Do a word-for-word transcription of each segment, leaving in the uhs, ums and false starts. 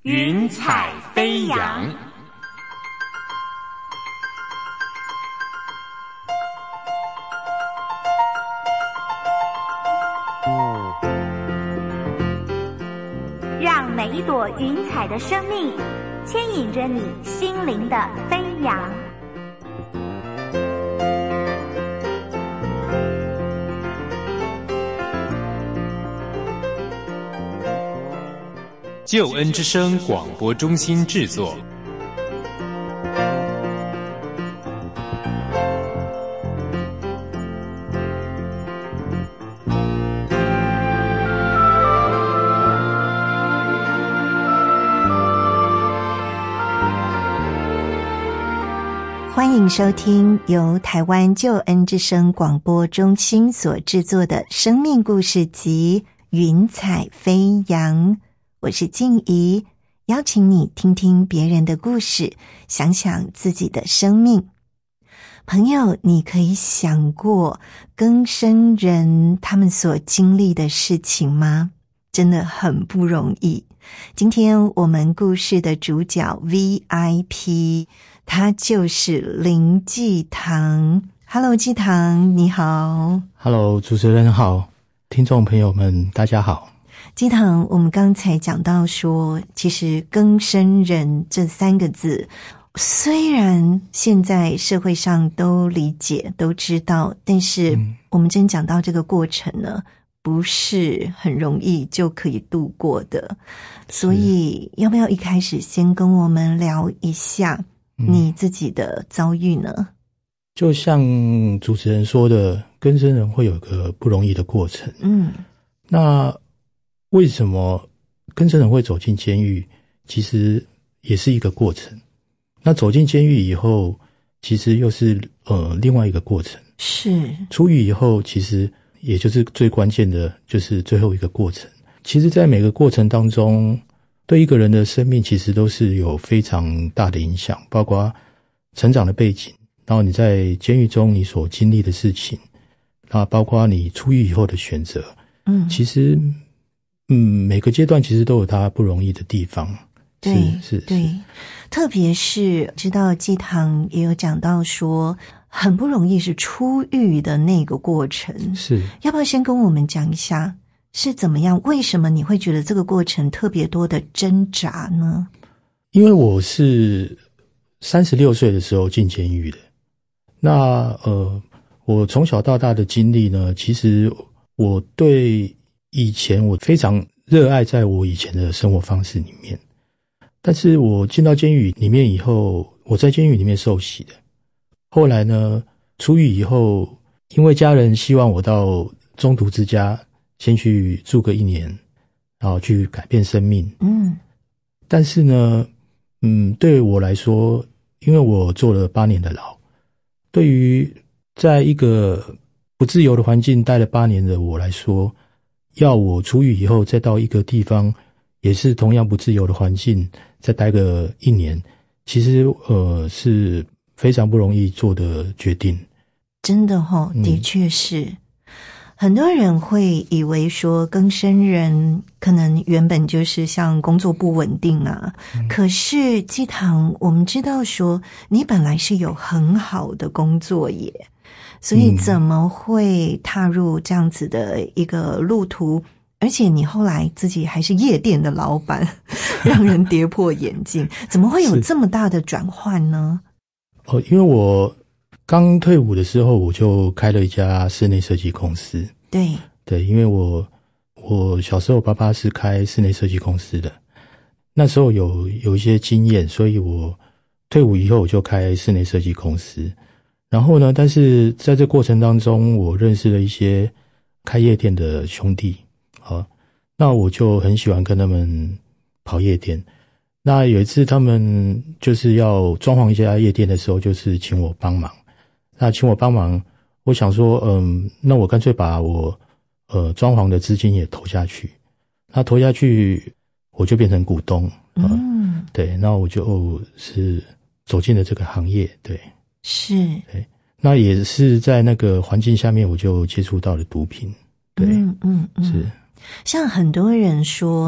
云彩飞扬。 让每一朵云彩的生命牵引着你心灵的飞扬。 救恩之声广播中心制作。 欢迎收听由台湾救恩之声广播中心所制作的生命故事集《云彩飞扬》。我是静怡，邀请你听听别人的故事，想想自己的生命。朋友，你可以想过更生人他们所经历的事情吗？真的很不容易。今天我们故事的主角 V I P， 他就是林济棠。 Hello 济棠，你好。 Hello 主持人好，听众朋友们大家好。 济棠，我们刚才讲到说，其实更生人这三个字虽然现在社会上都理解都知道，但是我们真讲到这个过程呢，不是很容易就可以度过的。所以要不要一开始先跟我们聊一下你自己的遭遇呢？嗯、 就像主持人说的，更生人会有个不容易的过程。嗯，那为什么更生人会走进监狱？其实也是一个过程。那走进监狱以后，其实又是呃另外一个过程。是出狱以后，其实也就是最关键的，就是最后一个过程。其实在每个过程当中，对一个人的生命其实都是有非常大的影响，包括成长的背景，然后你在监狱中你所经历的事情，那包括你出狱以后的选择。嗯，其实嗯，每个阶段其实都有它不容易的地方。 对，是，是，对。特别是知道济棠也有讲到说，很不容易是出狱的那个过程。是，要不要先跟我们讲一下是怎么样？为什么你会觉得这个过程特别多的挣扎呢？ 因为我是三十六岁的时候进监狱的。那呃，我从小到大的经历呢，其实我对以前我非常热爱在我以前的生活方式里面，但是我进到监狱里面以后，我在监狱里面受洗的。后来呢，出狱以后，因为家人希望我到中途之家先去住个一年，然后去改变生命。嗯，但是呢，嗯，对我来说，因为我坐了八年的牢，对于在一个不自由的环境待了八年的我来说，要我出狱以后再到一个地方也是同样不自由的环境再待个一年，其实呃是非常不容易做的决定。 真的齁、哦、的确是、嗯、很多人会以为说更生人可能原本就是像工作不稳定啊、嗯、可是济棠，我们知道说你本来是有很好的工作耶，所以怎么会踏入这样子的一个路途、嗯、而且你后来自己还是夜店的老板让人跌破眼镜怎么会有这么大的转换呢？ 哦，因为我刚退伍的时候我就开了一家室内设计公司。对对，因为我我小时候爸爸是开室内设计公司的，那时候有有一些经验，所以我退伍以后我就开室内设计公司。然后呢，但是在这过程当中，我认识了一些开夜店的兄弟，啊，那我就很喜欢跟他们跑夜店。那有一次他们就是要装潢一家夜店的时候，就是请我帮忙。那请我帮忙，我想说，嗯，那我干脆把我呃装潢的资金也投下去。那投下去，我就变成股东。呃、嗯，对，那我就是走进了这个行业，对。是，对，那也是在那个环境下面，我就接触到了毒品。对，嗯嗯嗯，是。 像很多人说，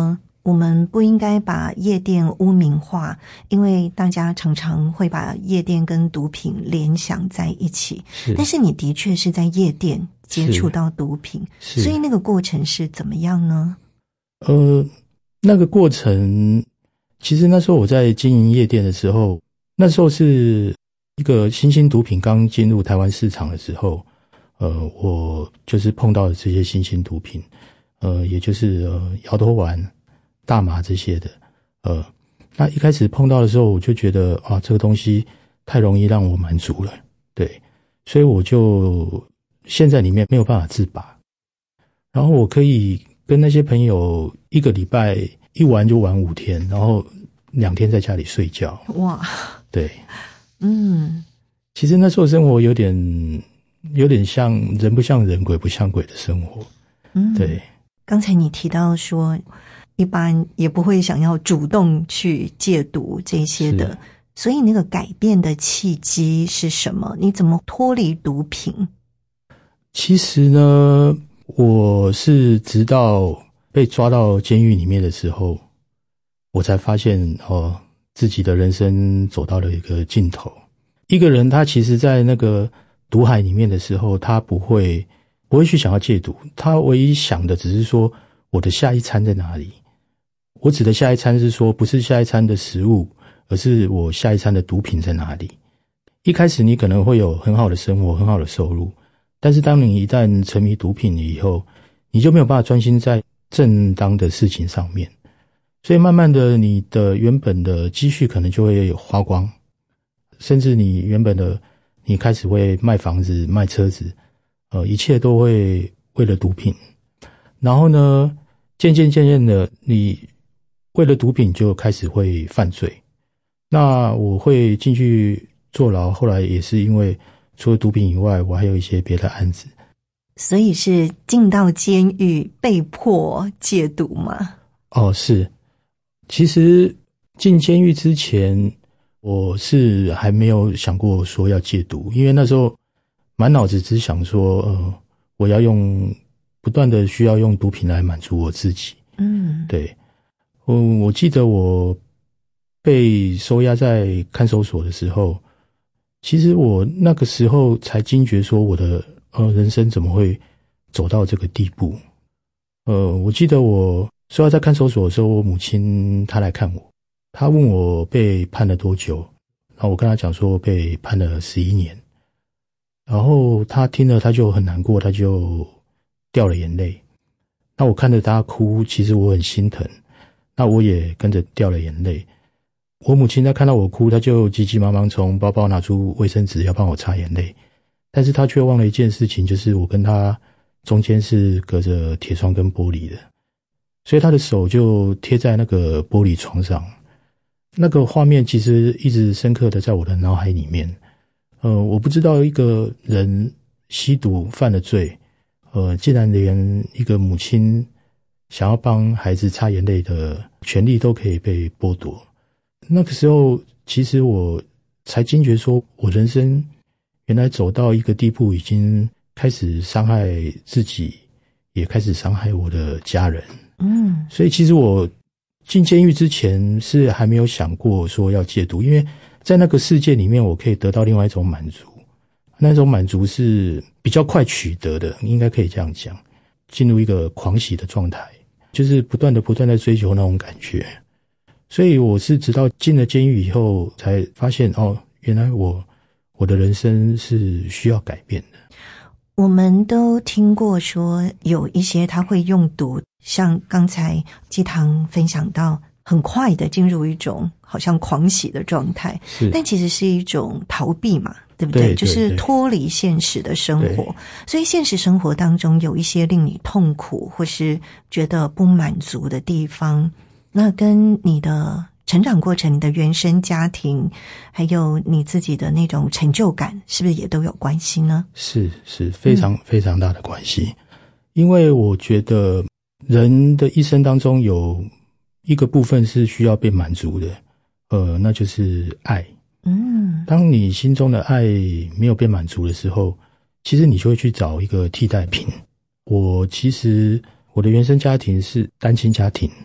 我们不应该把夜店污名化，因为大家常常会把夜店跟毒品联想在一起。 是， 但是你的确是在夜店接触到毒品，所以那个过程是怎么样呢？ 呃，那个过程，其实那时候我在经营夜店的时候，那时候是一个新兴毒品刚进入台湾市场的时候，呃，我就是碰到了这些新兴毒品，呃，也就是呃摇头丸、大麻这些的，呃，那一开始碰到的时候，我就觉得啊，这个东西太容易让我满足了，对，所以我就陷在里面没有办法自拔。然后我可以跟那些朋友一个礼拜一玩就玩五天，然后两天在家里睡觉。 哇， 对， 嗯， 其实那时候生活有点有点像人不像人，鬼不像鬼的生活。嗯，对。 刚才你提到说，一般也不会想要主动去戒毒这些的，所以那个改变的契机是什么？你怎么脱离毒品？ 其实呢，我是直到被抓到监狱里面的时候，我才发现哦，自己的人生走到了一个尽头。一个人他其实在那个毒海里面的时候，他不会不会去想要戒毒，他唯一想的只是说我的下一餐在哪里。我指的下一餐是说不是下一餐的食物，而是我下一餐的毒品在哪里。一开始你可能会有很好的生活，很好的收入，但是当你一旦沉迷毒品以后，你就没有办法专心在正当的事情上面，所以慢慢的你的原本的积蓄可能就会花光，甚至你原本的你开始会卖房子卖车子，呃，一切都会为了毒品。然后呢，渐渐渐渐的你为了毒品就开始会犯罪。那我会进去坐牢，后来也是因为除了毒品以外，我还有一些别的案子。 所以是进到监狱被迫戒毒吗？ 哦，是。其实进监狱之前，我是还没有想过说要戒毒，因为那时候满脑子只想说，呃，我要用不断的需要用毒品来满足我自己。嗯，对。嗯，我记得我被收押在看守所的时候，其实我那个时候才惊觉说我的呃人生怎么会走到这个地步。呃，我记得我收押在看守所的时候，我母亲她来看我，她问我被判了多久，然后我跟她讲说被判了十一年，然后她听了她就很难过，她就掉了眼泪。那我看着她哭，其实我很心疼，那我也跟着掉了眼泪。我母亲她看到我哭，她就急急忙忙从包包拿出卫生纸要帮我擦眼泪，但是她却忘了一件事情，就是我跟她中间是隔着铁窗跟玻璃的，所以她的手就贴在那个玻璃窗上。那个画面其实一直深刻的在我的脑海里面。呃，我不知道一个人吸毒犯了罪，呃，竟然连一个母亲想要帮孩子擦眼泪的权利都可以被剥夺。那个时候其实我才惊觉说，我人生原来走到一个地步，已经开始伤害自己，也开始伤害我的家人。嗯，所以其实我进监狱之前是还没有想过说要戒毒，因为在那个世界里面我可以得到另外一种满足，那种满足是比较快取得的，应该可以这样讲，进入一个狂喜的状态，就是不断的不断的追求那种感觉。所以我是直到进了监狱以后才发现，哦，原来我我的人生是需要改变的。 我们都听过说有一些他会用毒，像刚才基堂分享到很快的进入一种好像狂喜的状态，是，但其实是一种逃避嘛，对不对？对对对，就是脱离现实的生活。所以现实生活当中有一些令你痛苦或是觉得不满足的地方，那跟你的成长过程，你的原生家庭，还有你自己的那种成就感，是不是也都有关系呢？ 是，是非常非常大的关系。嗯，因为我觉得人的一生当中有一个部分是需要被满足的，呃，那就是爱。嗯，当你心中的爱没有被满足的时候，其实你就会去找一个替代品。我其实我的原生家庭是单亲家庭，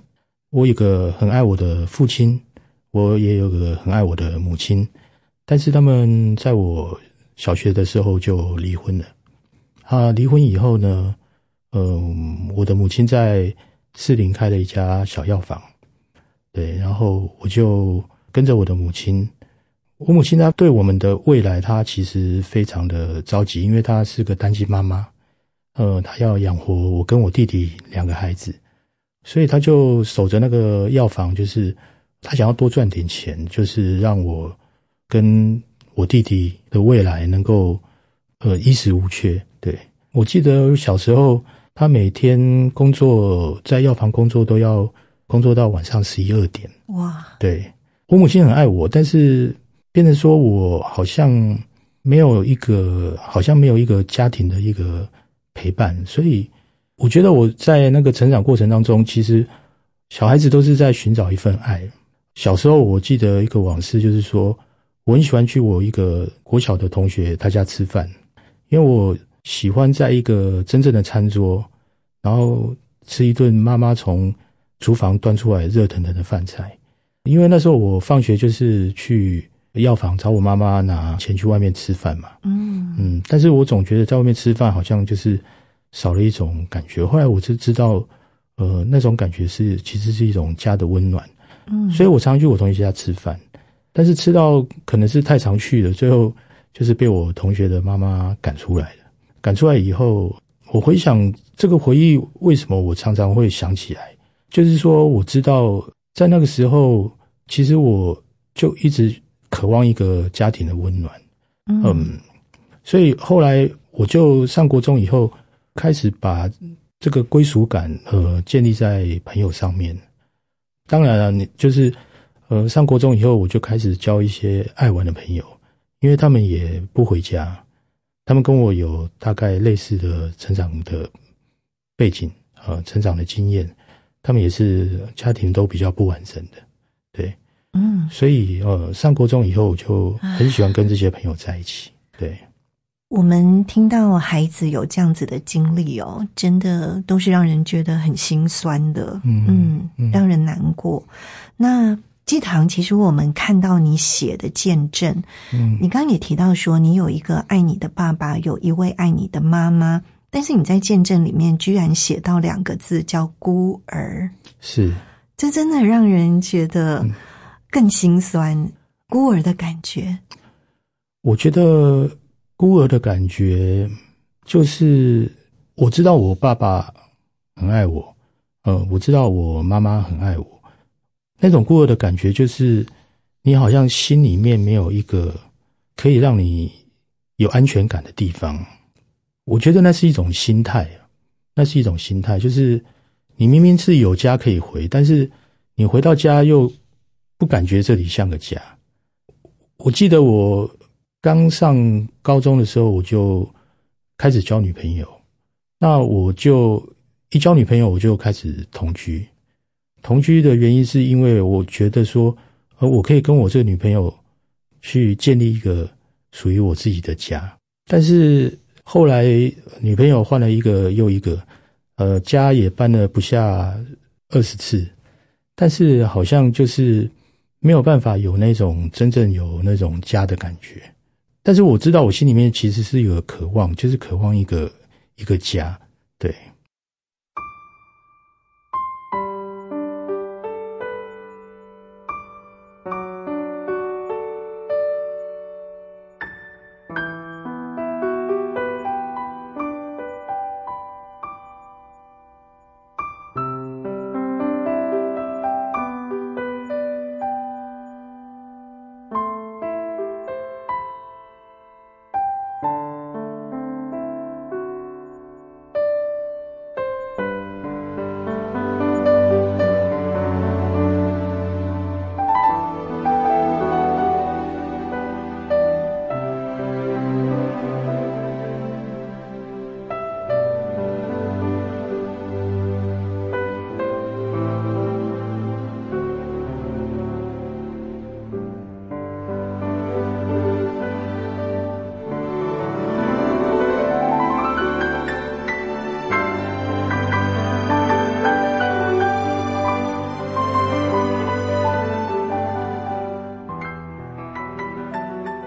我有个很爱我的父亲，我也有个很爱我的母亲，但是他们在我小学的时候就离婚了。啊，离婚以后呢，嗯，我的母亲在士林开了一家小药房，对，然后我就跟着我的母亲。我母亲她对我们的未来，她其实非常的着急，因为她是个单亲妈妈，呃，她要养活我跟我弟弟两个孩子，所以她就守着那个药房，就是她想要多赚点钱，就是让我跟我弟弟的未来能够呃衣食无缺。对，我记得小时候，她每天工作在药房工作都要工作到晚上十一二点。 哇， 对，我母亲很爱我，但是变成说我好像没有一个好像没有一个家庭的一个陪伴，所以我觉得我在那个成长过程当中，其实小孩子都是在寻找一份爱。小时候我记得一个往事，就是说我很喜欢去我一个国小的同学他家吃饭，因为我喜欢在一个真正的餐桌，然后吃一顿妈妈从厨房端出来热腾腾的饭菜。因为那时候我放学就是去药房找我妈妈拿钱去外面吃饭嘛，嗯嗯，但是我总觉得在外面吃饭好像就是少了一种感觉。后来我就知道，呃，那种感觉是其实是一种家的温暖，嗯，所以我常常去我同学家吃饭，但是吃到可能是太常去了，最后就是被我同学的妈妈赶出来了。赶出来以后，我回想这个回忆，为什么我常常会想起来，就是说我知道在那个时候，其实我就一直渴望一个家庭的温暖，嗯，嗯，所以后来我就上国中以后，开始把这个归属感呃建立在朋友上面。当然了，你就是呃上国中以后，我就开始交一些爱玩的朋友，因为他们也不回家，他们跟我有大概类似的成长的背景，呃，成长的经验，他们也是家庭都比较不完整的，对。嗯，所以呃，上国中以后我就很喜欢跟这些朋友在一起。对， 我们听到孩子有这样子的经历哦，真的都是让人觉得很心酸的，嗯嗯，让人难过。那基堂，其实我们看到你写的见证，嗯，你刚刚也提到说你有一个爱你的爸爸，有一位爱你的妈妈，但是你在见证里面居然写到两个字叫孤儿， 是， 这真的让人觉得更心酸，孤儿的感觉。 我觉得孤儿的感觉就是我知道我爸爸很爱我，呃，我知道我妈妈很爱我，那种孤儿的感觉就是你好像心里面没有一个可以让你有安全感的地方。我觉得那是一种心态，那是一种心态，就是你明明是有家可以回，但是你回到家又不感觉这里像个家。我记得我刚上高中的时候，我就开始交女朋友，那我就一交女朋友我就开始同居。同居的原因是因为我觉得说，呃，我可以跟我这个女朋友去建立一个属于我自己的家。但是后来女朋友换了一个又一个，呃，家也搬了不下二十次，但是好像就是没有办法有那种真正有那种家的感觉。但是我知道我心里面其实是有个渴望，就是渴望一个一个家，对。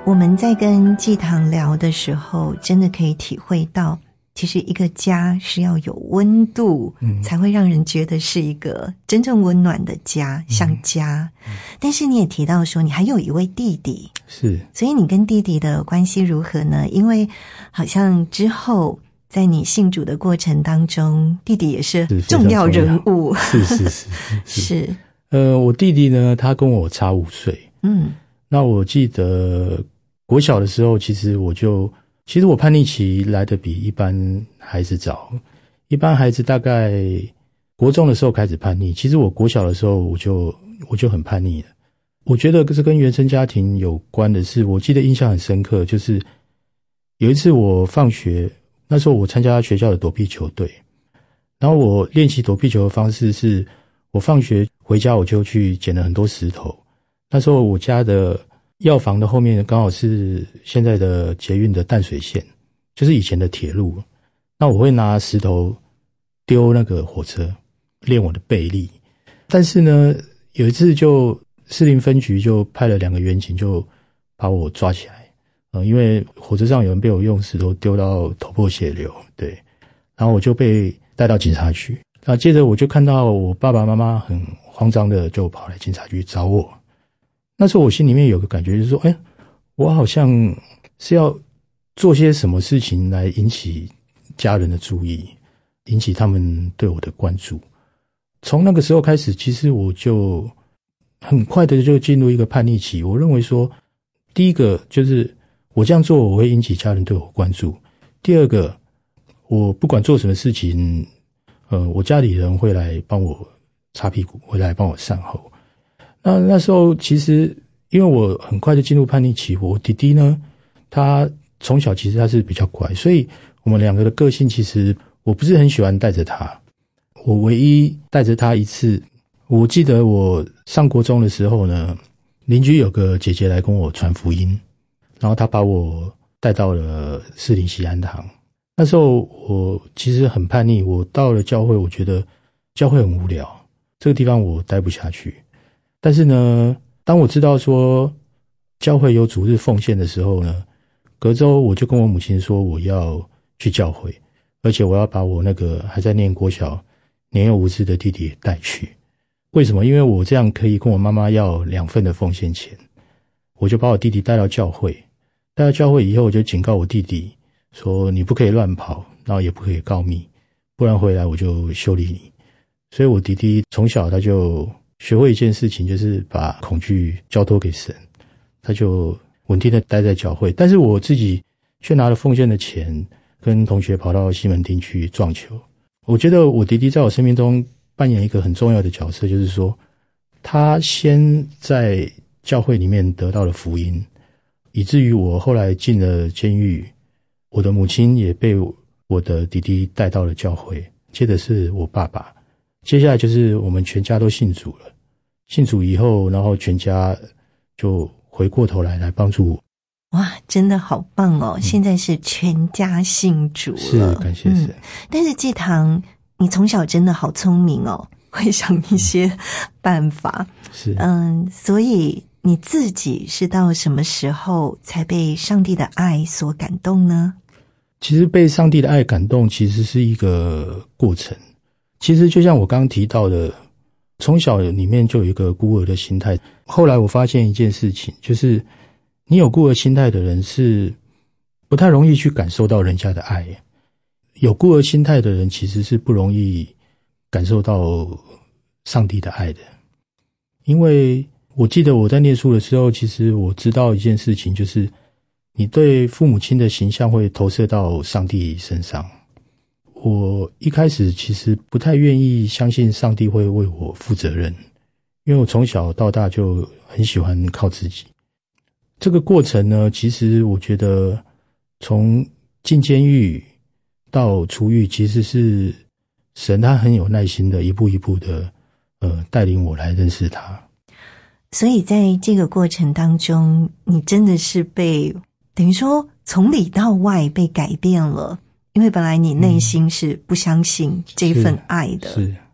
我们在跟季堂聊的时候，真的可以体会到，其实一个家是要有温度，嗯，才会让人觉得是一个真正温暖的家，像家。嗯，但是你也提到说，你还有一位弟弟， 是， 所以你跟弟弟的关系如何呢？因为好像之后在你信主的过程当中，弟弟也是重要人物。 是是是 是, 是, 是。 呃，我弟弟呢，他跟我差五岁。嗯，那我记得国小的时候，其实我就。其实我叛逆期来得比一般孩子早，一般孩子大概国中的时候开始叛逆，其实我国小的时候我就我就很叛逆了。我觉得这跟原生家庭有关的是，我记得印象很深刻，就是有一次我放学，那时候我参加学校的躲避球队，然后我练习躲避球的方式是，我放学回家我就去捡了很多石头，那时候我家的药房的后面刚好是现在的捷运的淡水线，就是以前的铁路。那我会拿石头丢那个火车，练我的背力。但是呢，有一次就士林分局就派了两个员警就把我抓起来，呃，因为火车上有人被我用石头丢到头破血流，对，然后我就被带到警察局。那接着我就看到我爸爸妈妈很慌张的就跑来警察局找我。那时候我心里面有个感觉，就是说，哎，我好像是要做些什么事情来引起家人的注意，引起他们对我的关注。从那个时候开始，其实我就很快的就进入一个叛逆期。我认为说，第一个就是我这样做我会引起家人对我关注，第二个，我不管做什么事情，呃，我家里人会来帮我擦屁股，会来帮我善后。那那时候其实因为我很快就进入叛逆期，我弟弟呢，他从小其实他是比较乖，所以我们两个的个性其实我不是很喜欢带着他。我唯一带着他一次，我记得我上国中的时候呢，邻居有个姐姐来跟我传福音，然后她把我带到了士林西安堂。那时候我其实很叛逆，我到了教会，我觉得教会很无聊，这个地方我待不下去。但是呢，当我知道说教会有主日奉献的时候呢，隔周我就跟我母亲说我要去教会，而且我要把我那个还在念国小年幼无知的弟弟带去。为什么？因为我这样可以跟我妈妈要两份的奉献钱。我就把我弟弟带到教会，带到教会以后，我就警告我弟弟说，你不可以乱跑，然后也不可以告密，不然回来我就修理你。所以我弟弟从小他就学会一件事情，就是把恐惧交托给神，他就稳定的待在教会。但是我自己却拿了奉献的钱，跟同学跑到西门町去撞球。我觉得我弟弟在我生命中扮演一个很重要的角色，就是说他先在教会里面得到了福音，以至于我后来进了监狱，我的母亲也被我的弟弟带到了教会，接着是我爸爸，接下来就是我们全家都信主了。信主以后，然后全家就回过头来来帮助我。 哇，真的好棒哦！嗯、现在是全家信主了， 是感谢神、嗯。 但是季堂，你从小真的好聪明哦，会想一些办法。 是， 嗯，所以你自己是到什么时候才被上帝的爱所感动呢？ 其实被上帝的爱感动，其实是一个过程。其实就像我刚刚提到的。从小里面就有一个孤儿的心态，后来我发现一件事情，就是你有孤儿心态的人是不太容易去感受到人家的爱，有孤儿心态的人其实是不容易感受到上帝的爱的。因为我记得我在念书的时候，其实我知道一件事情，就是你对父母亲的形象会投射到上帝身上。我一开始其实不太愿意相信上帝会为我负责任，因为我从小到大就很喜欢靠自己。这个过程呢，其实我觉得从进监狱到出狱，其实是神他很有耐心的一步一步的呃带领我来认识他。 所以在这个过程当中，你真的是被等于说从里到外被改变了。因为本来你内心是不相信这份爱的， 是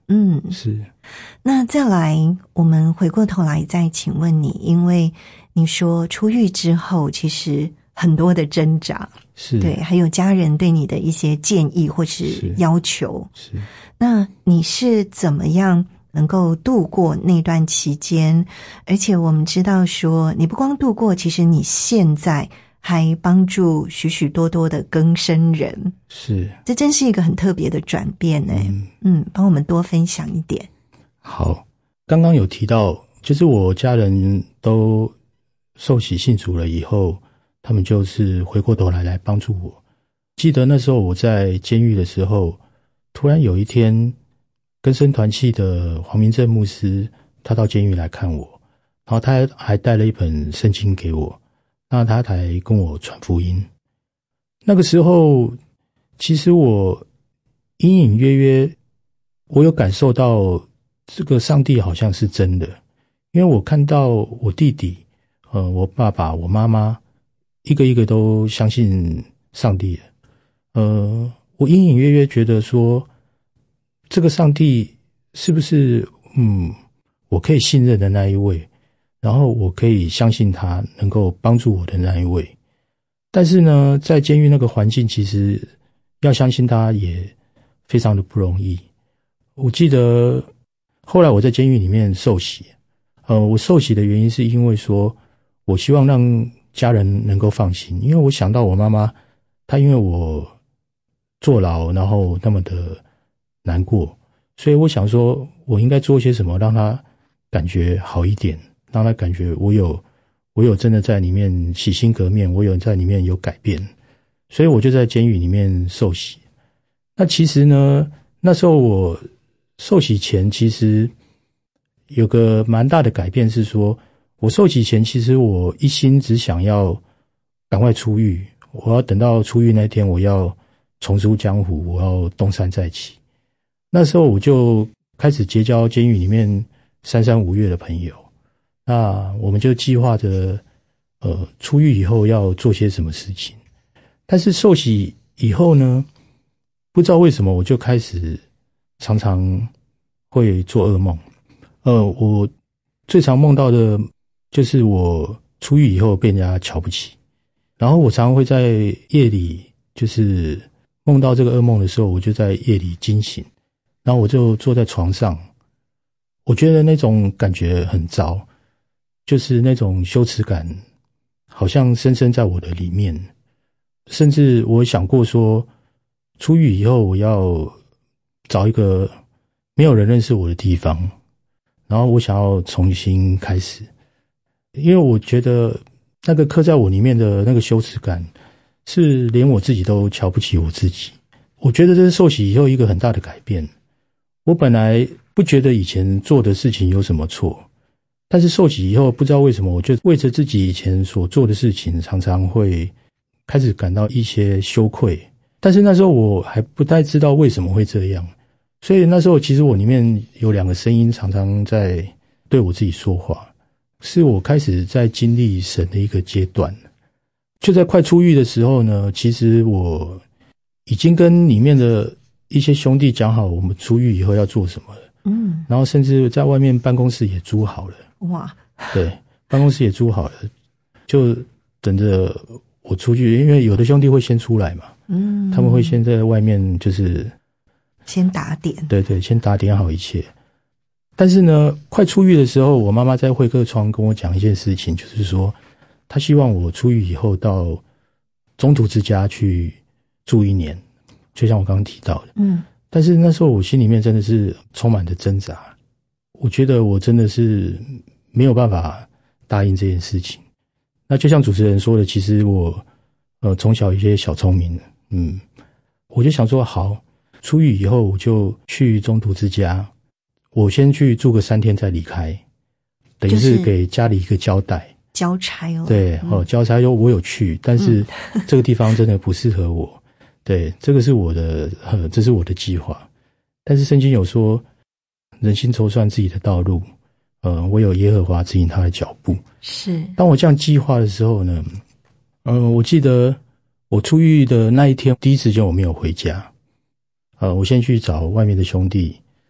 嗯， 是。 那再来，我们回过头来再请问你，因为你说出狱之后，其实很多的挣扎， 是对，还有家人对你的一些建议或是要求， 是。 那你是怎么样能够度过那段期间？而且我们知道说，你不光度过，其实你现在还帮助许许多多的更生人， 是， 这真是一个很特别的转变呢。嗯, 嗯，帮我们多分享一点。 好，刚刚有提到，就是我家人都受洗信主了以后，他们就是回过头来来帮助我。记得那时候我在监狱的时候，突然有一天，更生团契的黄明正牧师，他到监狱来看我，然后他还带了一本圣经给我，那他才跟我传福音。那个时候，其实我隐隐约约，我有感受到这个上帝好像是真的，因为我看到我弟弟，呃，我爸爸、我妈妈，一个一个都相信上帝了。呃，我隐隐约约觉得说，这个上帝是不是嗯，我可以信任的那一位，然后我可以相信他能够帮助我的那一位。但是呢，在监狱那个环境，其实要相信他也非常的不容易。我记得后来我在监狱里面受洗，呃，我受洗的原因是因为说，我希望让家人能够放心，因为我想到我妈妈，她因为我坐牢，然后那么的难过，所以我想说，我应该做些什么让她感觉好一点，让她感觉我有我有真的在里面洗心革面，我有在里面有改变，所以我就在监狱里面受洗。那其实呢，那时候我受洗前，其实有个蛮大的改变是说，我受洗前其实我一心只想要赶快出狱，我要等到出狱那天，我要重出江湖，我要东山再起。那时候我就开始结交监狱里面三山五岳的朋友，那我们就计划着呃出狱以后要做些什么事情。但是受洗以后呢，不知道为什么我就开始常常会做噩梦。呃，我最常梦到的就是我出狱以后被人家瞧不起，然后我常常会在夜里，就是梦到这个噩梦的时候，我就在夜里惊醒，然后我就坐在床上，我觉得那种感觉很糟，就是那种羞耻感好像深深在我的里面，甚至我想过说，出狱以后我要找一个没有人认识我的地方，然后我想要重新开始，因为我觉得那个刻在我里面的那个羞耻感是连我自己都瞧不起我自己。我觉得这是受洗以后一个很大的改变。我本来不觉得以前做的事情有什么错，但是受洗以后不知道为什么，我就为着自己以前所做的事情常常会开始感到一些羞愧，但是那时候我还不太知道为什么会这样，所以那时候其实我里面有两个声音常常在对我自己说话，是我开始在经历神的一个阶段。就在快出狱的时候呢，其实我已经跟里面的一些兄弟讲好我们出狱以后要做什么了，嗯，然后甚至在外面办公室也租好了， 哇， 对，办公室也租好了，就等着我出去，因为有的兄弟会先出来嘛，嗯，他们会先在外面就是先打点， 对对，先打点好一切。但是呢，快出狱的时候，我妈妈在会客窗跟我讲一件事情，就是说她希望我出狱以后到中途之家去住一年，就像我刚刚提到的，嗯，但是那时候我心里面真的是充满着挣扎，我觉得我真的是没有办法答应这件事情。那就像主持人说的，其实我呃从小一些小聪明，嗯，我就想说好，出狱以后我就去中途之家，我先去住个三天再离开，等于是给家里一个交代， 交差了。 对，哦，交差就我有去，但是这个地方真的不适合我。嗯、对，这个是我的，呃，这是我的计划。但是圣经有说，人心筹算自己的道路，呃，唯有耶和华指引他的脚步。 是。当我这样计划的时候呢，嗯、呃，我记得我出狱的那一天，第一时间我没有回家，呃，我先去找外面的兄弟，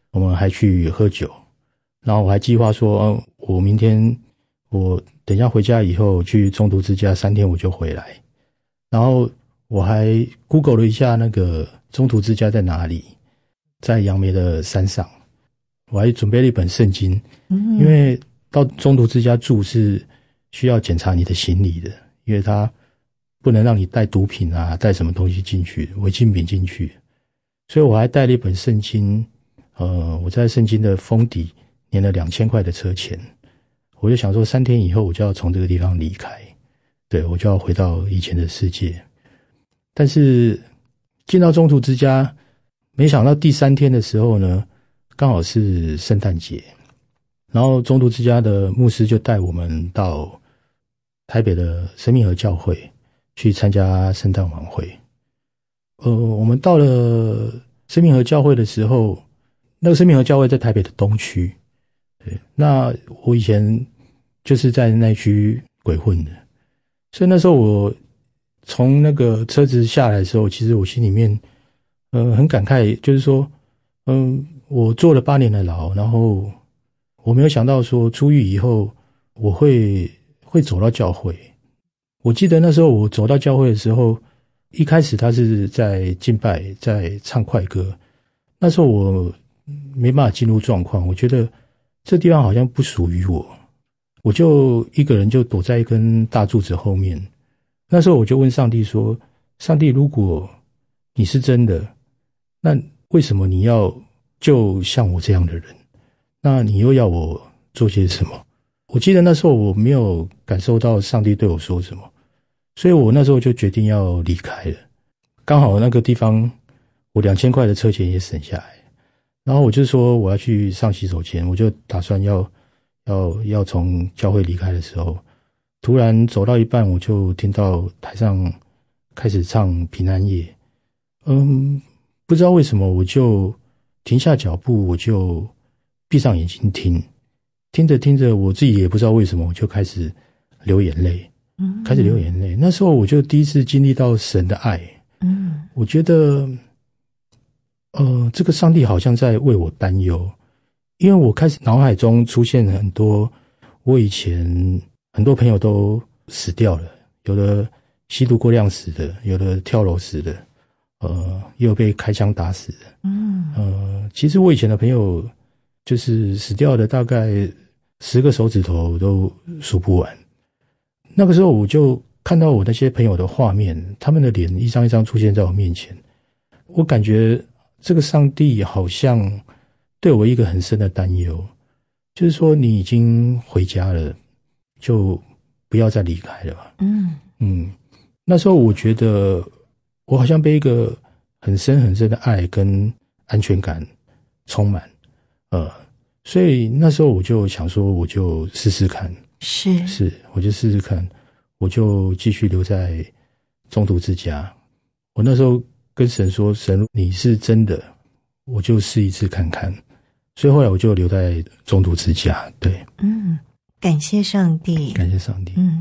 我们还去喝酒，然后我还计划说，嗯，我明天我等一下回家以后去中途之家三天我就回来，然后我还 Google 了一下那个中途之家在哪里，在杨梅的山上，我还准备了一本圣经，嗯，因为到中途之家住是需要检查你的行李的，因为他不能让你带毒品啊，带什么东西进去，违禁品进去，所以我还带了一本圣经，呃，我在圣经的封底粘了两千块的车钱，我就想说三天以后我就要从这个地方离开，对，我就要回到以前的世界。但是进到中途之家，没想到第三天的时候呢，刚好是圣诞节，然后中途之家的牧师就带我们到台北的生命河教会去参加圣诞晚会。呃，我们到了生命河教会的时候，那个生命河教会在台北的东区，对，那我以前就是在那区鬼混的，所以那时候我从那个车子下来的时候，其实我心里面呃很感慨，就是说嗯、呃，我坐了八年的牢，然后我没有想到说出狱以后我会会走到教会。我记得那时候我走到教会的时候，一开始他是在敬拜，在唱快歌，那时候我没办法进入状况，我觉得这地方好像不属于我，我就一个人就躲在一根大柱子后面。那时候我就问上帝说，上帝，如果你是真的，那为什么你要救像我这样的人？那你又要我做些什么？我记得那时候我没有感受到上帝对我说什么，所以我那时候就决定要离开了。刚好那个地方我两千块的车钱也省下来，然后我就说我要去上洗手间，我就打算要要要从教会离开的时候，突然走到一半，我就听到台上开始唱平安夜。嗯，不知道为什么我就停下脚步，我就闭上眼睛听，听着听着，我自己也不知道为什么，我就开始流眼泪，嗯，开始流眼泪。那时候我就第一次经历到神的爱，嗯，我觉得，呃，这个上帝好像在为我担忧，因为我开始脑海中出现很多我以前很多朋友都死掉了，有的吸毒过量死的，有的跳楼死的，呃，也有被开枪打死的，嗯，呃，其实我以前的朋友就是死掉的，大概十个手指头都数不完。那个时候我就看到我那些朋友的画面，他们的脸一张一张出现在我面前，我感觉这个上帝好像对我一个很深的担忧，就是说你已经回家了，就不要再离开了吧。嗯嗯，那时候我觉得我好像被一个很深很深的爱跟安全感充满，呃，所以那时候我就想说，我就试试看， 是是，我就试试看，我就继续留在中途之家。我那时候跟神说，神，你是真的，我就试一次看看。所以后来我就留在中途之家。对， 嗯，感谢上帝， 感谢上帝， 嗯。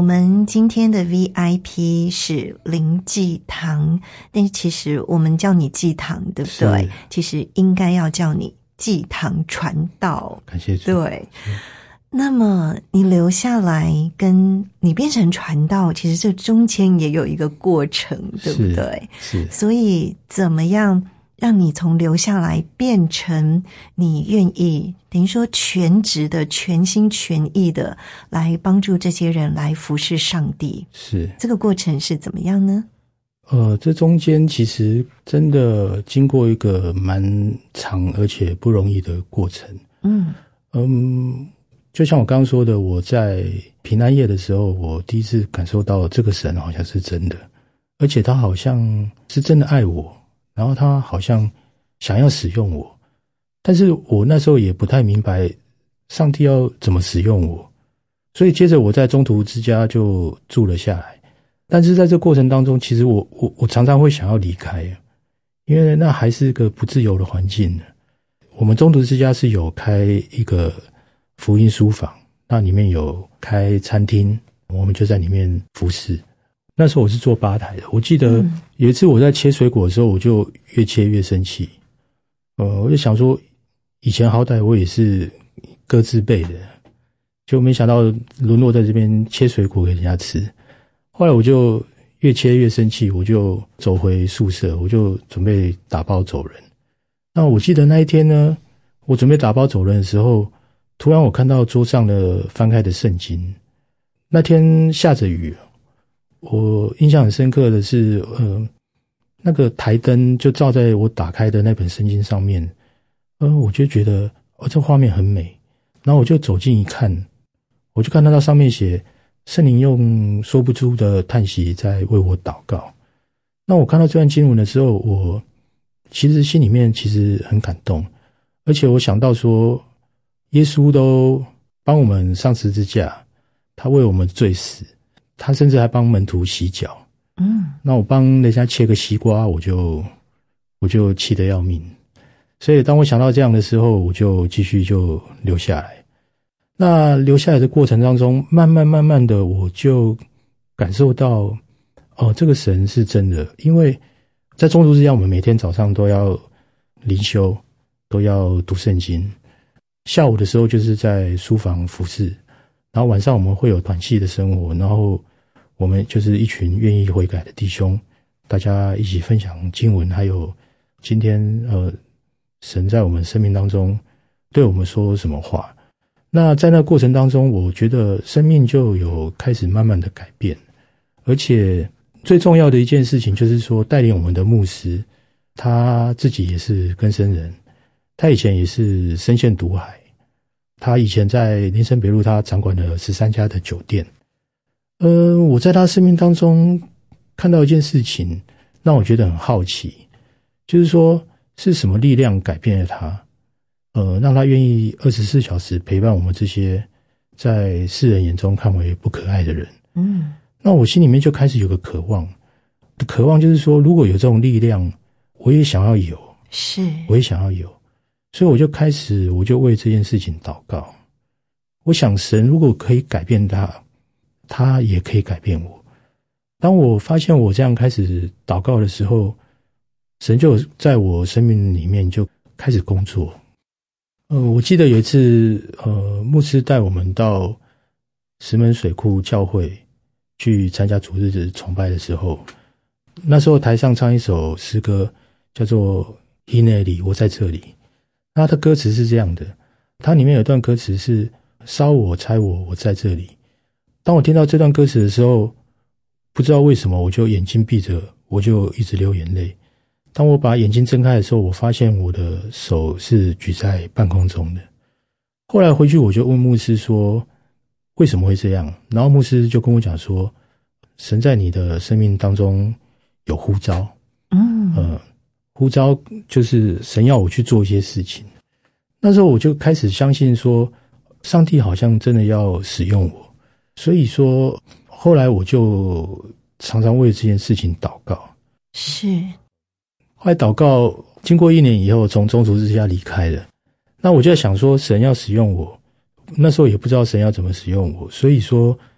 我们今天的 V I P 是林济堂，但是其实我们叫你济堂，对不对？其实应该要叫你济堂传道。 感谢主。 对。那么你留下来跟你变成传道，其实这中间也有一个过程，对不对？ 是。 所以怎么样让你从留下来变成你愿意等于说全职的全心全意的来帮助这些人来服侍上帝， 是这个过程是怎么样呢？ 呃，这中间其实真的经过一个蛮长而且不容易的过程。嗯嗯，就像我刚刚说的，我在平安夜的时候，我第一次感受到这个神好像是真的，而且他好像是真的爱我，然后他好像想要使用我，但是我那时候也不太明白上帝要怎么使用我，所以接着我在中途之家就住了下来。但是在这过程当中，其实我我我常常会想要离开，因为那还是个不自由的环境。我们中途之家是有开一个福音书房，那里面有开餐厅，我们就在里面服侍。那时候我是做吧台的，我记得有一次我在切水果的时候，我就越切越生气。呃，我就想说，以前好歹我也是各自备的，就没想到沦落在这边切水果给人家吃。后来我就越切越生气，我就走回宿舍，我就准备打包走人。那我记得那一天呢，我准备打包走人的时候，突然我看到桌上的翻开的圣经。那天下着雨，我印象很深刻的是，呃，那个台灯就照在我打开的那本圣经上面，呃，我就觉得哦，这画面很美。然后我就走近一看，我就看到它上面写圣灵用说不出的叹息在为我祷告。那我看到这段经文的时候，我其实心里面其实很感动，而且我想到说，耶稣都帮我们上十字架，他为我们罪死，他甚至还帮门徒洗脚。嗯，那我帮人家切个西瓜，我就我就气得要命。所以当我想到这样的时候，我就继续就留下来。那留下来的过程当中，慢慢慢慢的，我就感受到，哦，这个神是真的。因为在中途之家，我们每天早上都要灵修，都要读圣经。下午的时候就是在书房服侍，然后晚上我们会有团契的生活，然后我们就是一群愿意悔改的弟兄，大家一起分享经文，还有今天呃神在我们生命当中对我们说什么话。那在那个过程当中，我觉得生命就有开始慢慢的改变，而且最重要的一件事情就是说，带领我们的牧师，他自己也是更生人，他以前也是深陷毒海，他以前在林森北路，他掌管了十三家的酒店。呃，我在他生命当中看到一件事情，让我觉得很好奇，就是说是什么力量改变了他。呃，让他愿意二十四小时陪伴我们这些在世人眼中看为不可爱的人。嗯，那我心里面就开始有个渴望，渴望就是说，如果有这种力量，我也想要有， 是， 我也想要有，所以我就开始，我就为这件事情祷告。我想，神如果可以改变他，他也可以改变我。当我发现我这样开始祷告的时候，神就在我生命里面就开始工作。呃，我记得有一次，呃，牧师带我们到石门水库教会去参加主日子崇拜的时候，那时候台上唱一首诗歌，叫做《伊内里，我在这里》。那它的歌词是这样的，它里面有一段歌词是“烧我、拆我，我在这里”。当我听到这段歌词的时候，不知道为什么，我就眼睛闭着，我就一直流眼泪。当我把眼睛睁开的时候，我发现我的手是举在半空中的。后来回去我就问牧师说，为什么会这样？然后牧师就跟我讲说，神在你的生命当中有呼召。嗯，呃，呼召就是神要我去做一些事情。那时候我就开始相信说，上帝好像真的要使用我。所以说，后来我就常常为这件事情祷告。 是。 后来祷告，经过一年以后，从中途之家离开了。那我就在想说，神要使用我，那时候也不知道神要怎么使用我，所以说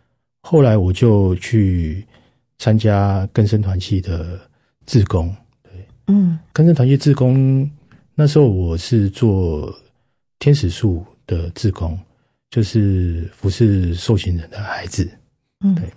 后来我就去参加更生团契的志工，对， 嗯， 更生团契志工那时候我是做天使树的志工，就是服侍受刑人的孩子， 嗯， 对。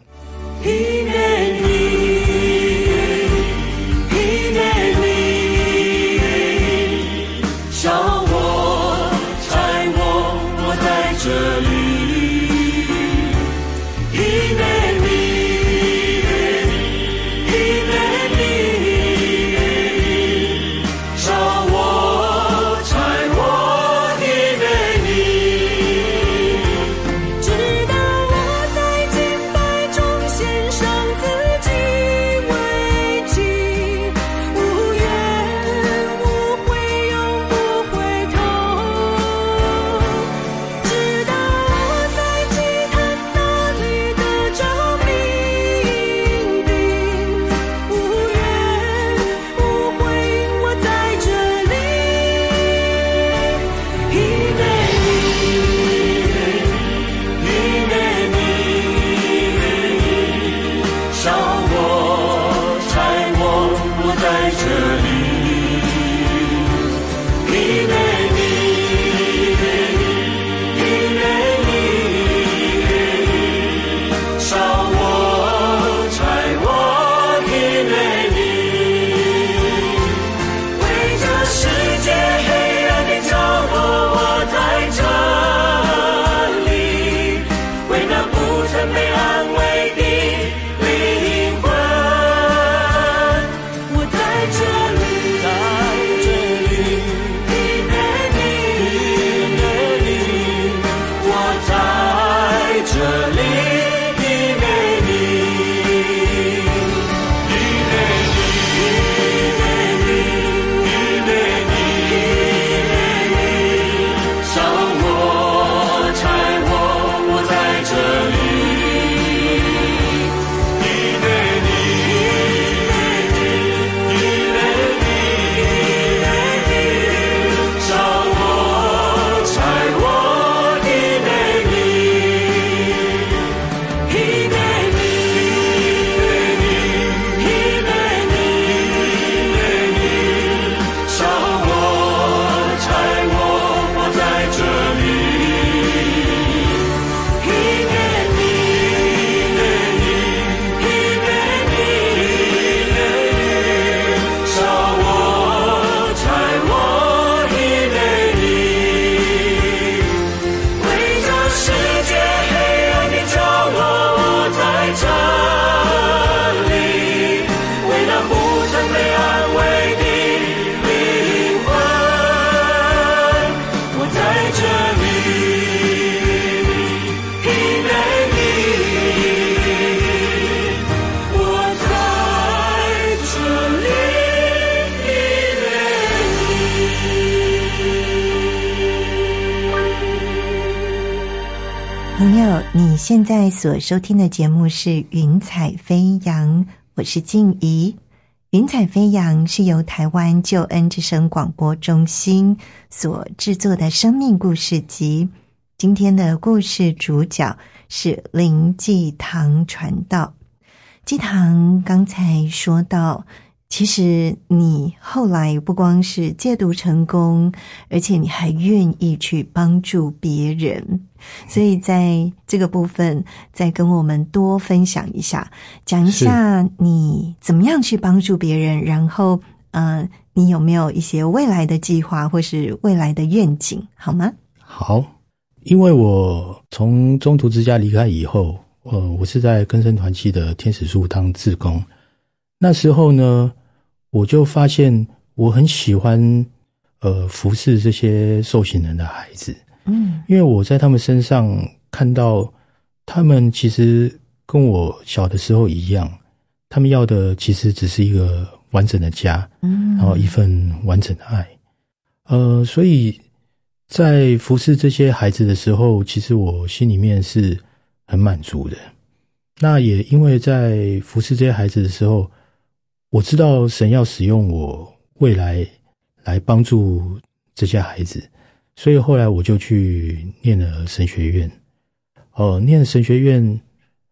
朋友，你现在所收听的节目是云彩飞扬，我是静怡。云彩飞扬是由台湾救恩之声广播中心所制作的生命故事集。今天的故事主角是林济棠传道。济棠刚才说到，其实你后来不光是戒毒成功，而且你还愿意去帮助别人，所以在这个部分再跟我们多分享一下，讲一下你怎么样去帮助别人，然后呃，你有没有一些未来的计划或是未来的愿景，好吗？ 好，因为我从中途之家离开以后，呃，我是在更生团契的天使树当志工。那时候呢，我就发现我很喜欢呃服侍这些受刑人的孩子，嗯，因为我在他们身上看到，他们其实跟我小的时候一样，他们要的其实只是一个完整的家，嗯，然后一份完整的爱，呃，所以在服侍这些孩子的时候，其实我心里面是很满足的。那也因为在服侍这些孩子的时候，我知道神要使用我未来来帮助这些孩子，所以后来我就去念了神学院。哦，念了神学院，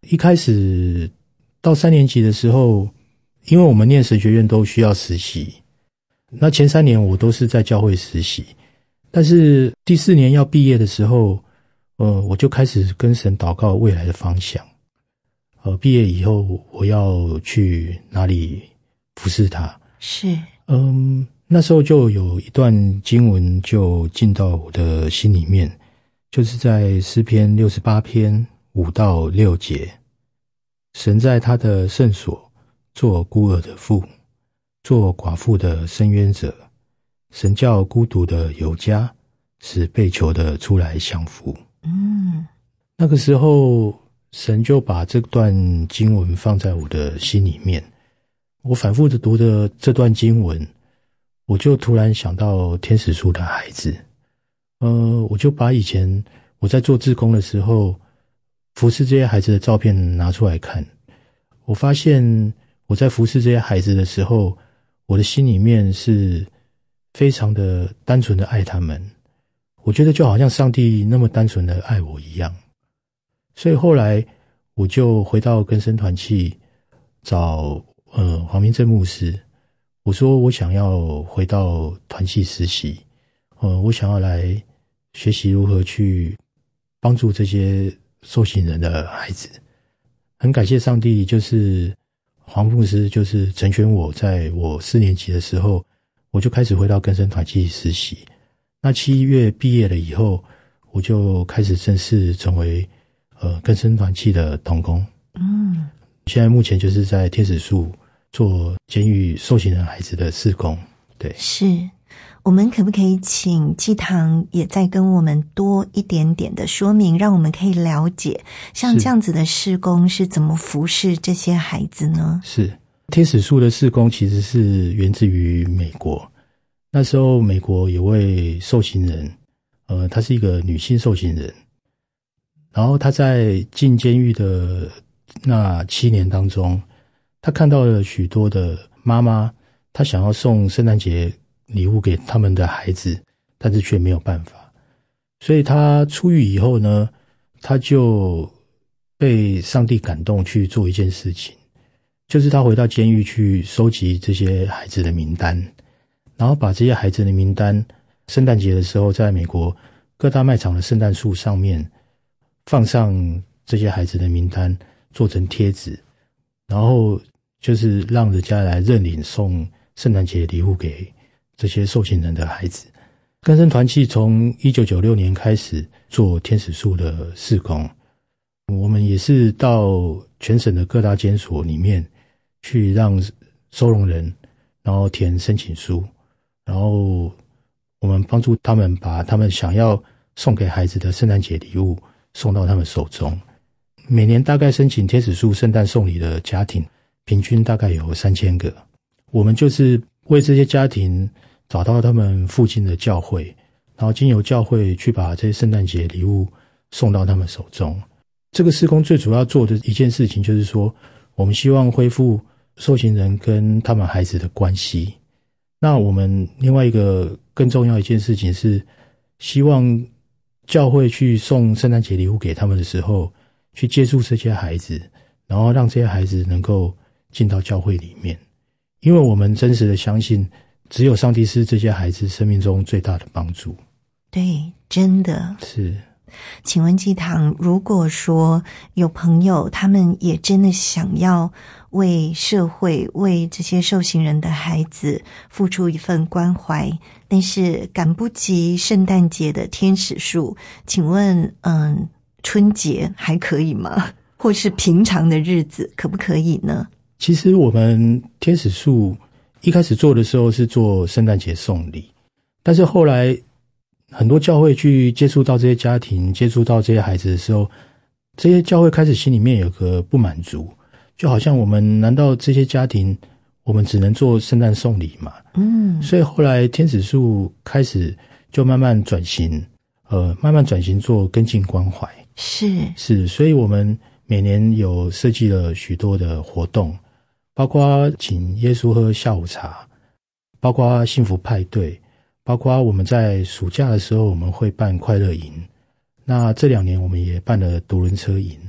一开始到三年级的时候，因为我们念神学院都需要实习，那前三年我都是在教会实习，但是第四年要毕业的时候，呃，我就开始跟神祷告未来的方向。呃，毕业以后我要去哪里服侍他？是，嗯，那时候就有一段经文就进到我的心里面，就是在诗篇六十八篇五到六节，神在他的圣所做孤儿的父，做寡妇的伸冤者，神叫孤独的有家，使被囚的出来享福。嗯，那个时候神就把这段经文放在我的心里面，我反复的读着这段经文，我就突然想到天使树的孩子。呃，我就把以前我在做志工的时候服侍这些孩子的照片拿出来看，我发现我在服侍这些孩子的时候，我的心里面是非常的单纯的爱他们，我觉得就好像上帝那么单纯的爱我一样。所以后来我就回到更生团契找呃黄明正牧师，我说我想要回到团契实习，呃我想要来学习如何去帮助这些受刑人的孩子。很感谢上帝，就是黄牧师就是成全我，在我四年级的时候我就开始回到更生团契实习。那七月毕业了以后，我就开始正式成为呃更生团契的同工。嗯，现在目前就是在天使树做监狱受刑人孩子的事工。对， 是。我们可不可以请纪堂也再跟我们多一点点的说明，让我们可以了解像这样子的事工是怎么服侍这些孩子呢？ 是，天使树的事工其实是源自于美国。那时候美国有位受刑人，呃，她是一个女性受刑人，然后她在进监狱的那七年当中，她看到了许多的妈妈，她想要送圣诞节礼物给他们的孩子，但是却没有办法。所以他出狱以后呢，他就被上帝感动去做一件事情，就是他回到监狱去收集这些孩子的名单，然后把这些孩子的名单圣诞节的时候在美国各大卖场的圣诞树上面放上这些孩子的名单，做成贴纸，然后就是让人家来认领送圣诞节礼物给这些受刑人的孩子。更生团契从一九九六年开始做天使树的事工，我们也是到全省的各大监所里面去让收容人然后填申请书，然后我们帮助他们把他们想要送给孩子的圣诞节礼物送到他们手中。每年大概申请天使树圣诞送礼的家庭平均大概有三千个，我们就是为这些家庭找到他们附近的教会，然后经由教会去把这些圣诞节礼物送到他们手中。这个事工最主要做的一件事情就是说，我们希望恢复受刑人跟他们孩子的关系。那我们另外一个更重要一件事情是，希望教会去送圣诞节礼物给他们的时候，去接触这些孩子，然后让这些孩子能够进到教会里面。因为我们真实的相信，只有上帝是这些孩子生命中最大的帮助。 对，真的是。 请问纪堂，如果说有朋友他们也真的想要为社会为这些受刑人的孩子付出一份关怀，但是赶不及圣诞节的天使树，请问嗯，春节还可以吗？或是平常的日子可不可以呢？ 其实我们天使树一开始做的时候是做圣诞节送礼，但是后来很多教会去接触到这些家庭，接触到这些孩子的时候，这些教会开始心里面有个不满足，就好像我们难道这些家庭我们只能做圣诞送礼吗？嗯，所以后来天使树开始就慢慢转型，呃，慢慢转型做跟进关怀。 是是，所以我们每年有设计了许多的活动，包括请耶稣喝下午茶，包括幸福派对，包括我们在暑假的时候我们会办快乐营，那这两年我们也办了独轮车营。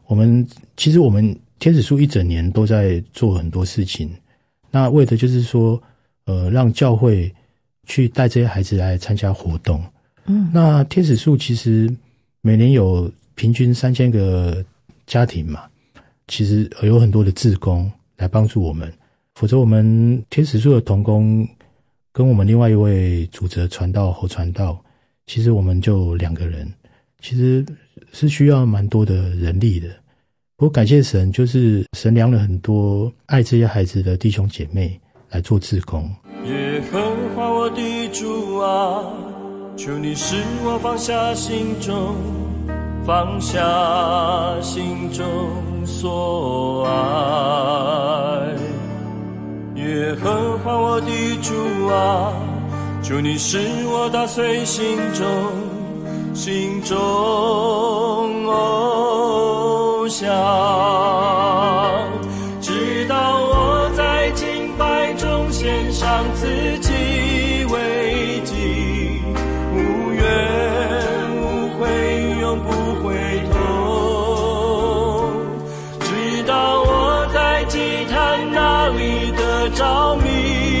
我们其实我们天使树一整年都在做很多事情，那为的就是说，呃，让教会去带这些孩子来参加活动。嗯，那天使树其实每年有平均三千个家庭嘛，其实有很多的志工来帮助我们，否则我们天使树的同工跟我们另外一位主责传道侯传道，其实我们就两个人，其实是需要蛮多的人力的。不过感谢神，就是神量了很多爱这些孩子的弟兄姐妹来做志工。 耶和华我的主啊，求你使我放下心中放下心中所爱。耶和华我的主啊，求你使我打碎心中心中偶像，直到我在敬拜中献上自己为祭，无怨无悔永不回头，直到我在祭坛那里得着明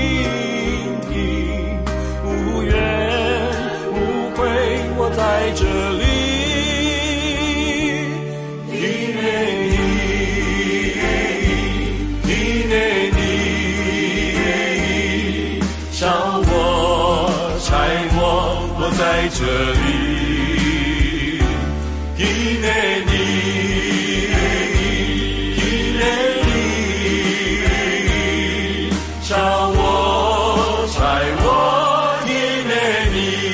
平，无怨无悔我在这里，因为你因为你烧我拆我我在这里，因为你因为你烧我拆我，因为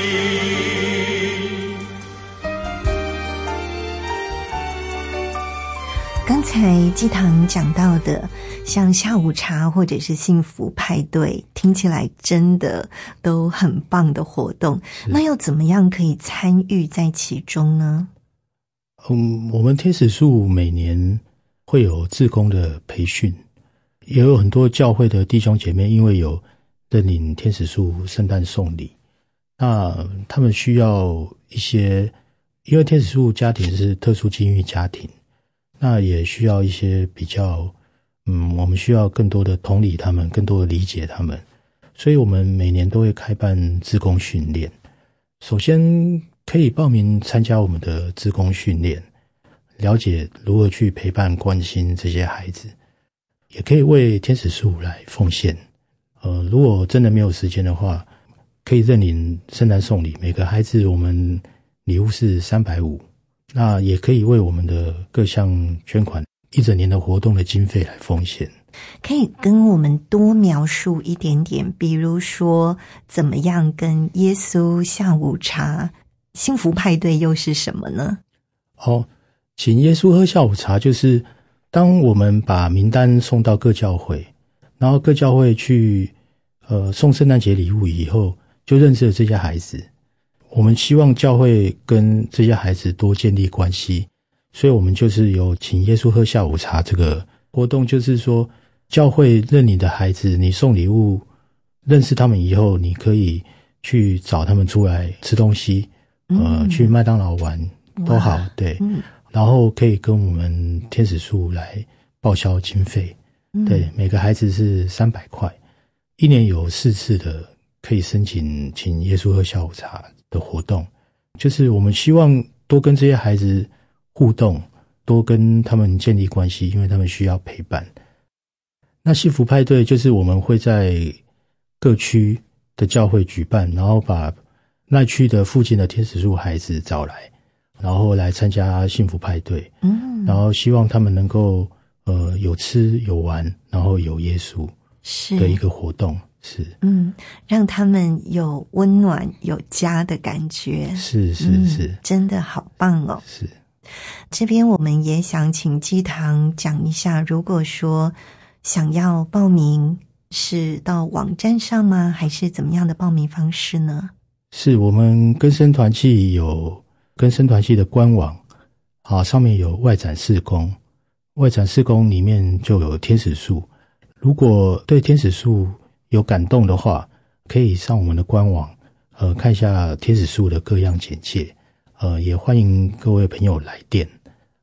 你。 刚才基堂讲到的像下午茶或者是幸福派对，听起来真的都很棒的活动，那要怎么样可以参与在其中呢？ 嗯，我们天使树每年会有志工的培训，也有很多教会的弟兄姐妹因为有认领天使树圣诞送礼，那他们需要一些，因为天使树家庭是特殊境遇家庭，那也需要一些比较嗯，我们需要更多的同理他们，更多的理解他们，所以我们每年都会开办志工训练。首先可以报名参加我们的志工训练，了解如何去陪伴关心这些孩子，也可以为天使树来奉献。呃，如果真的没有时间的话，可以认领圣诞送礼，每个孩子我们礼物是三百五十，那也可以为我们的各项捐款一整年的活动的经费来奉献。 可以跟我们多描述一点点，比如说怎么样跟耶稣下午茶，幸福派对又是什么呢？ 哦，请耶稣喝下午茶，就是当我们把名单送到各教会，然后各教会去呃送圣诞节礼物以后，就认识了这些孩子。我们希望教会跟这些孩子多建立关系，所以我们就是有请耶稣喝下午茶这个活动，就是说教会认你的孩子，你送礼物认识他们以后，你可以去找他们出来吃东西，呃，嗯、去麦当劳玩都好，对、嗯，然后可以跟我们天使树来报销经费，嗯、对，每个孩子是三百块，一年有四次的可以申请请耶稣喝下午茶的活动，就是我们希望多跟这些孩子互动，多跟他们建立关系，因为他们需要陪伴。那幸福派对就是我们会在各区的教会举办，然后把那区的附近的天使树孩子找来，然后来参加幸福派对，嗯，然后希望他们能够呃有吃有玩，然后有耶稣的一个活动，是嗯，让他们有温暖有家的感觉， 是是是、嗯， 真的好棒哦。 是， 这边我们也想请基堂讲一下，如果说想要报名，是到网站上吗？还是怎么样的报名方式呢？ 是我们更生团契有更生团契的官网，啊，上面有外展事工，外展事工里面就有天使树。如果对天使树有感动的话，可以上我们的官网，呃，看一下天使树的各样简介，呃，也欢迎各位朋友来电，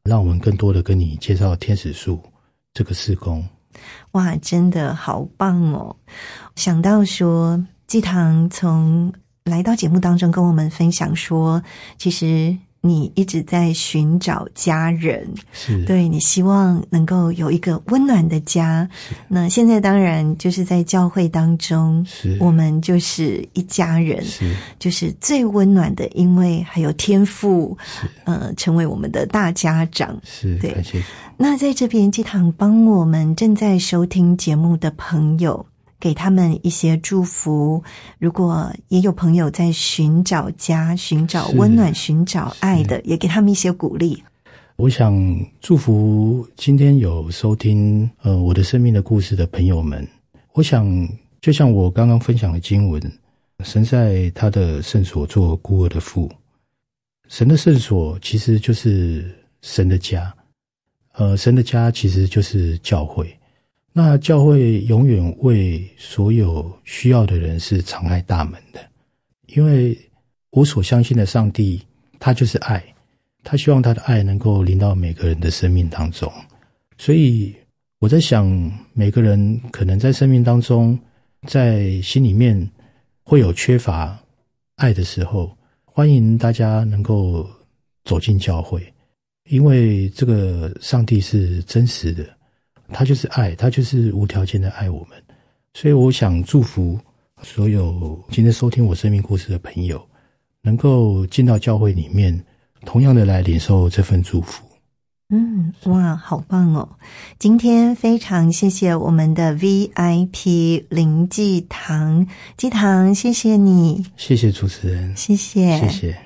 让我们更多的跟你介绍天使树这个事工。 哇，真的好棒哦！想到说纪堂从来到节目当中跟我们分享说，其实你一直在寻找家人， 是对，你希望能够有一个温暖的家。那现在当然就是在教会当中， 是我们就是一家人， 是就是最温暖的，因为还有天父呃成为我们的大家长。 是， 对， 感谢。 那在这边纪堂帮我们正在收听节目的朋友，给他们一些祝福。如果也有朋友在寻找家、寻找温暖、寻找爱的，也给他们一些鼓励。 我想祝福今天有收听呃我的生命的故事的朋友们。我想就像我刚刚分享的经文，神在他的圣所做孤儿的父。神的圣所其实就是神的家，呃，神的家其实就是教会。那教会永远为所有需要的人是敞开大门的，因为我所相信的上帝，他就是爱，他希望他的爱能够临到每个人的生命当中。所以我在想，每个人可能在生命当中，在心里面会有缺乏爱的时候，欢迎大家能够走进教会，因为这个上帝是真实的，他就是爱，他就是无条件的爱我们。所以我想祝福所有今天收听我生命故事的朋友，能够进到教会里面，同样的来领受这份祝福。 嗯，哇，好棒哦！今天非常谢谢我们的 V I P 林纪堂，纪堂，谢谢你， 谢谢主持人， 谢谢， 谢谢。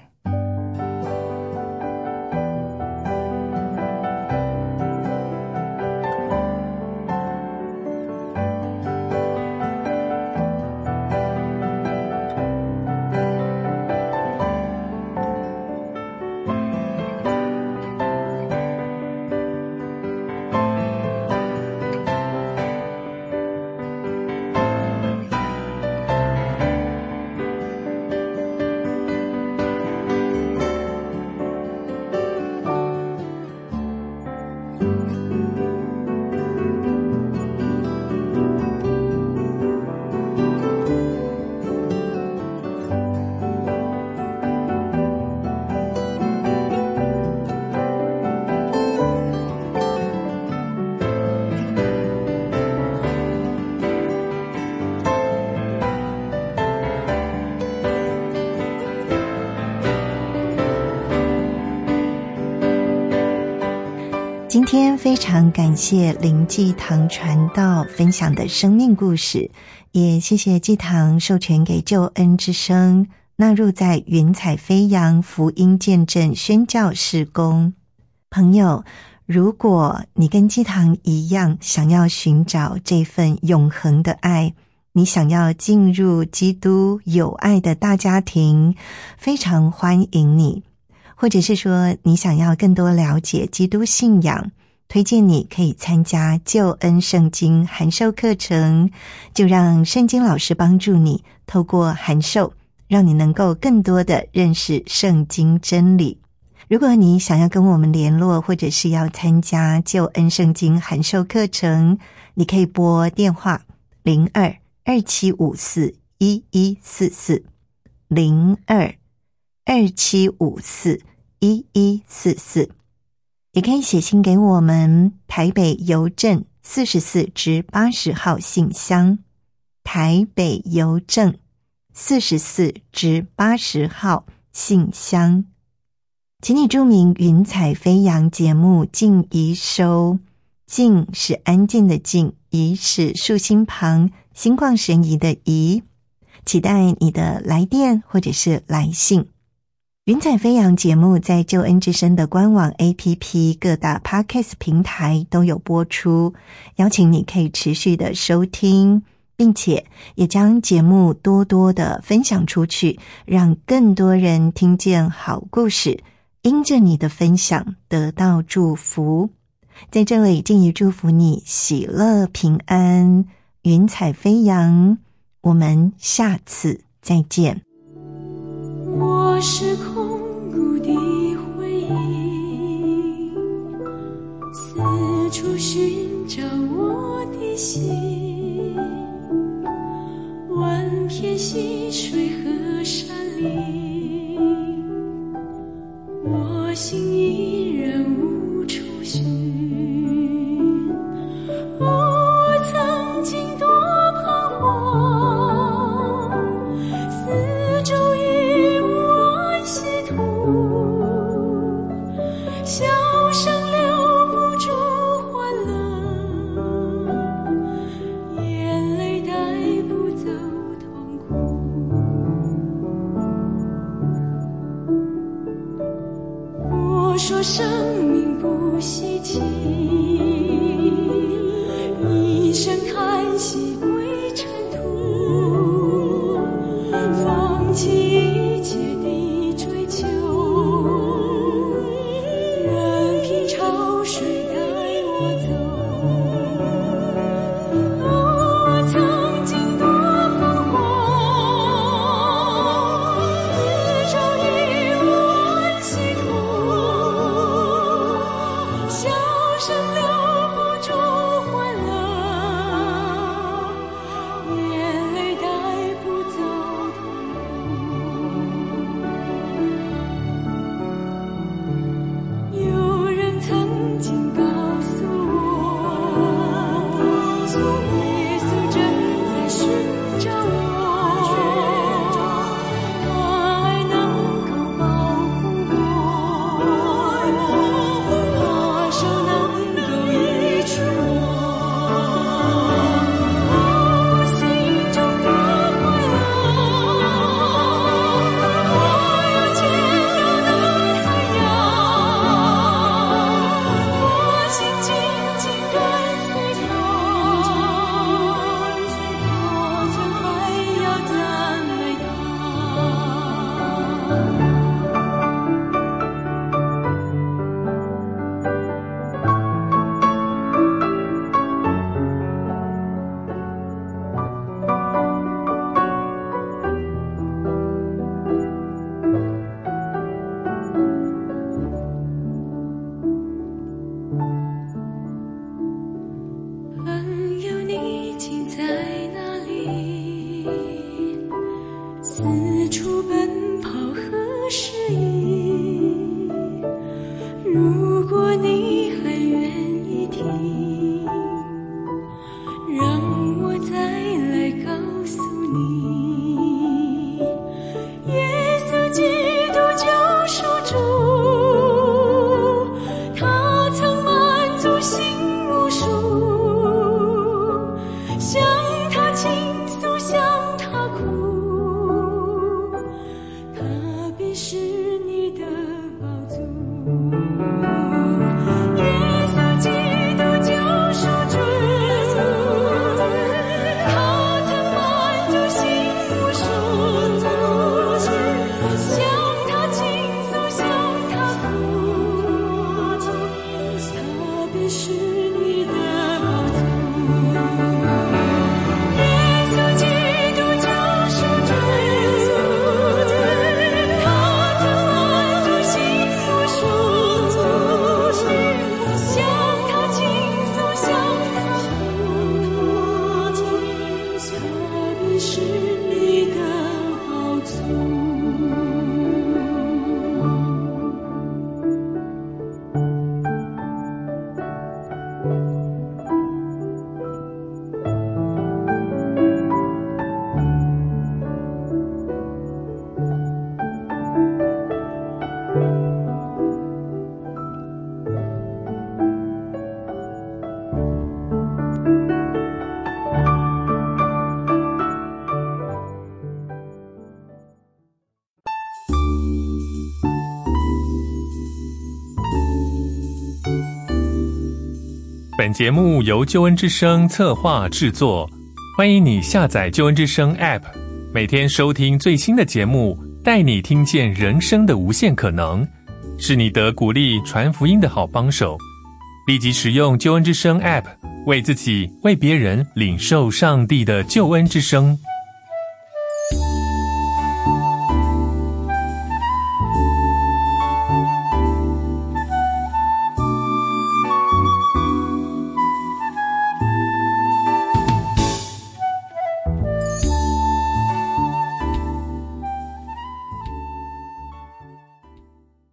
今天非常感谢林纪堂传道分享的生命故事，也谢谢纪堂授权给救恩之声纳入在云彩飞扬福音见证宣教事工。朋友，如果你跟纪堂一样想要寻找这份永恒的爱，你想要进入基督有爱的大家庭，非常欢迎你。或者是说你想要更多了解基督信仰，推荐你可以参加救恩圣经函授课程，就让圣经老师帮助你，透过函授让你能够更多的认识圣经真理。如果你想要跟我们联络，或者是要参加救恩圣经函授课程，你可以拨电话零二二七五四一一四四 零二二七五四一一四四，也可以写信给我们，台北邮政四十四至八十号信箱，台北邮政四十四至八十号信箱。请你注明云彩飞扬节目静怡收，静是安静的静，怡是竖心旁心旷神怡的怡，期待你的来电或者是来信。云彩飞扬节目在救恩之声的官网 A P P 各大 Podcast 平台都有播出，邀请你可以持续的收听，并且也将节目多多的分享出去，让更多人听见好故事，因着你的分享得到祝福。在这里敬意祝福你喜乐平安，云彩飞扬，我们下次再见。 我是空谷的回忆， 寻找我的心，万片溪水和山林，我心依然无处寻。哦，我曾经多彷徨，四周已无安息土，笑声留不住欢乐，眼泪带不走痛苦。我说生命不稀奇，一声叹息归尘土，放弃一切的追求，任凭潮水带我走。哦，我曾经多彷徨，四周已无安息土，笑声留不住欢乐，眼泪带不走痛苦。有人曾经告诉我，耶稣正在寻找我，他爱能够保护我，他手能够医治我。我心中多快乐，我又见到那太阳，我心紧紧跟随他，我曾还要赞美朋友，你竟在哪里？四处奔跑何时已？如果你还愿意听，让我再来告诉你，耶稣基督救赎主，他曾满足心无数，向他倾诉，向他哭，他必是你的宝足。耶稣基督救赎主，他曾满足心无数，向他倾诉，向他哭，他必是你的宝足。耶稣基督救赎主，他曾满足心无数，向他倾诉，向他哭，他必是你的宝足。 本节目由救恩之声策划制作，欢迎你下载救恩之声 App， 每天收听最新的节目，带你听见人生的无限可能，是你得鼓励传福音的好帮手。立即使用救恩之声 App， 为自己、为别人领受上帝的救恩之声。